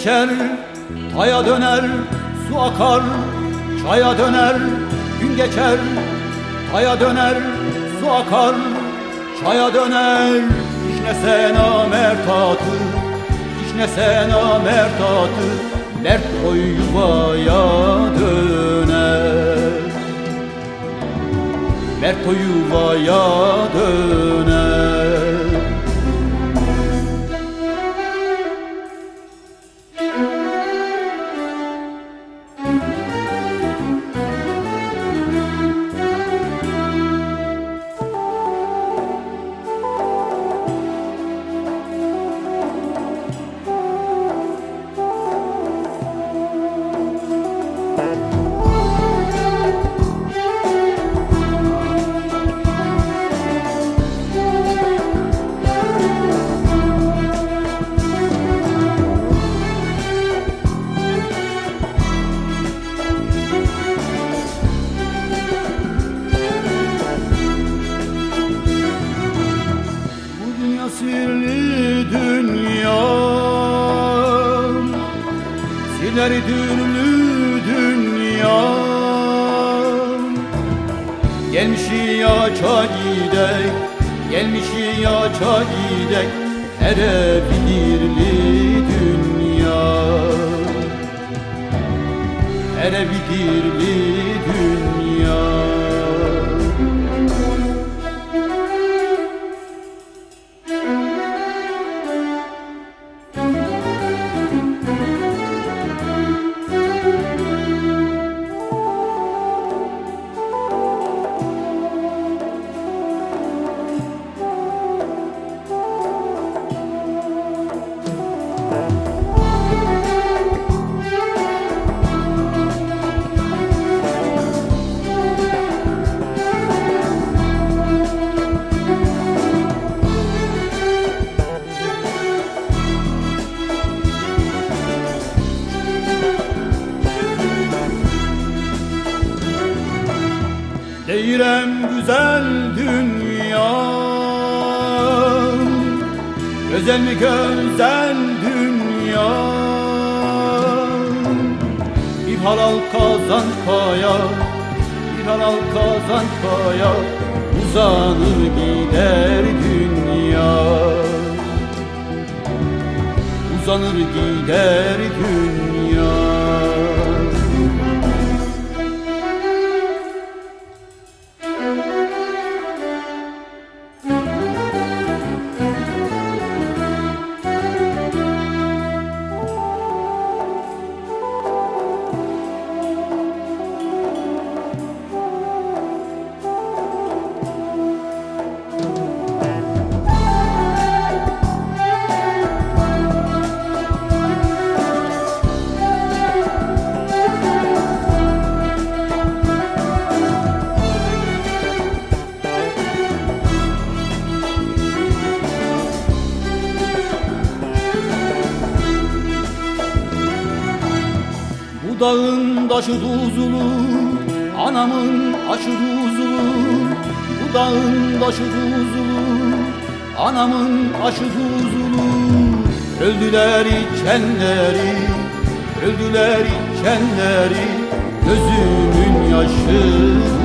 geçer, taya döner, su akar, çaya döner. Gün geçer, taya döner, su akar, çaya döner. İşnese namert atı, işnese namert atı, mert koy yuvaya döner, mert koy yuvaya döner. Sirli dünya, siler türlü dünya. Gelmişi yaşa gidek, gelmişi yaşa gidek, hele bidirli dünya, hele bidirli dünya. Değirem güzel dünya, güzel mi güzel dünya. Bir halal kazan paya, bir halal kazan paya, uzanır gider dünya, uzanır gider dünya. Bu dağın taşı tuzlu, anamın aşı tuzlu. Bu dağın taşı tuzlu, anamın aşı tuzlu. Öldüler içenleri, öldüler içenleri, gözümün yaşı